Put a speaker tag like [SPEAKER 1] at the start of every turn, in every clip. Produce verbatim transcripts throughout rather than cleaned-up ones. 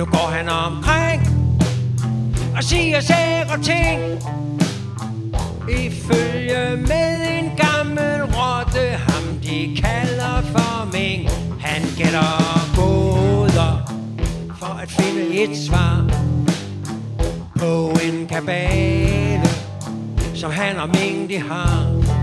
[SPEAKER 1] går han omkring og siger sære ting. I følge med en gammel rotte, ham de kalder for Ming. Han gætter gåder for at finde et svar på en kabale, som han og Ming de har.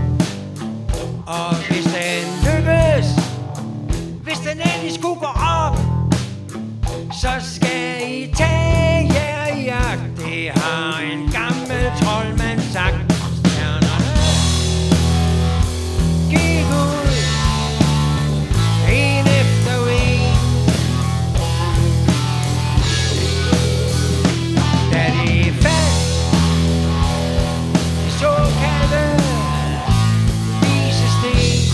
[SPEAKER 1] Og hvis den lykkes, hvis den endelig skulle gå op, så skal I tage jer i jagt. Det har en gammel troldmand sagt. Stjernerne gik ud en efter en, da de fandt de såkaldte visesten.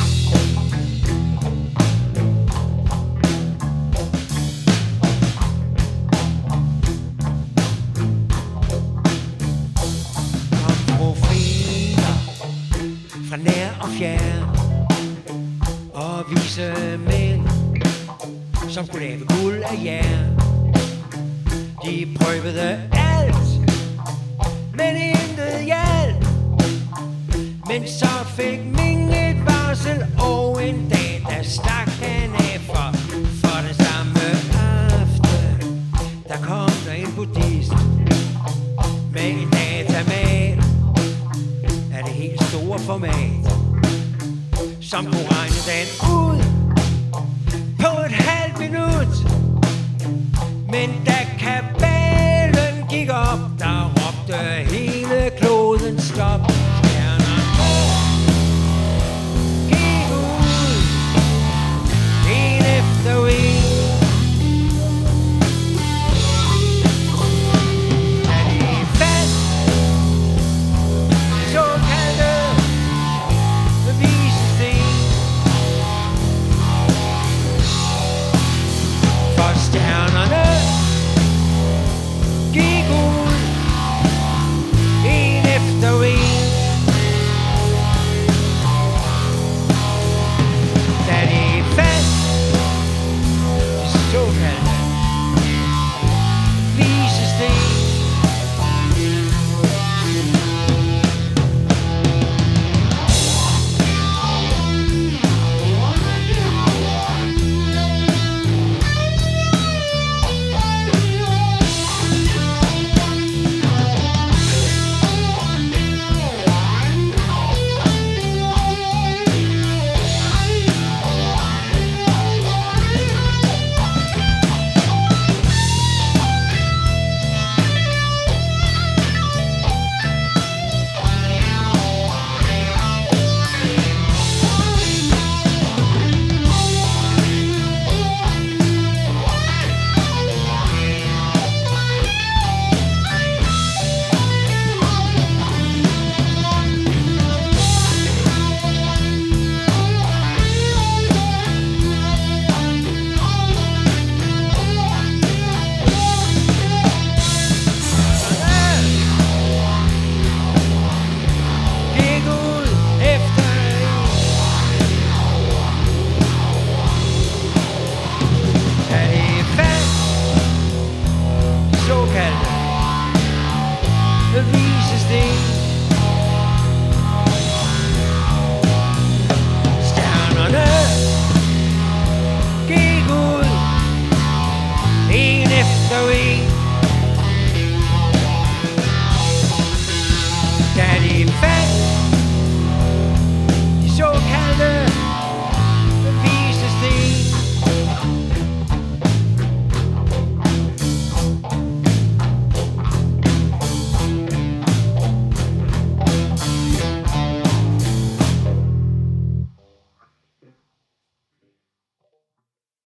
[SPEAKER 1] Fra nær og fjern, og vise mænd, som kunne lave guld af jern. De prøvede alt, men intet hjalp. Men så fik Ming et varsel, og en dag, der stak han af for, for den samme aften. Der kom der en buddhist med en datamat af det helt store format, som kunne regne den ud på et halvt minut. Men da kabalen gik op, der råbte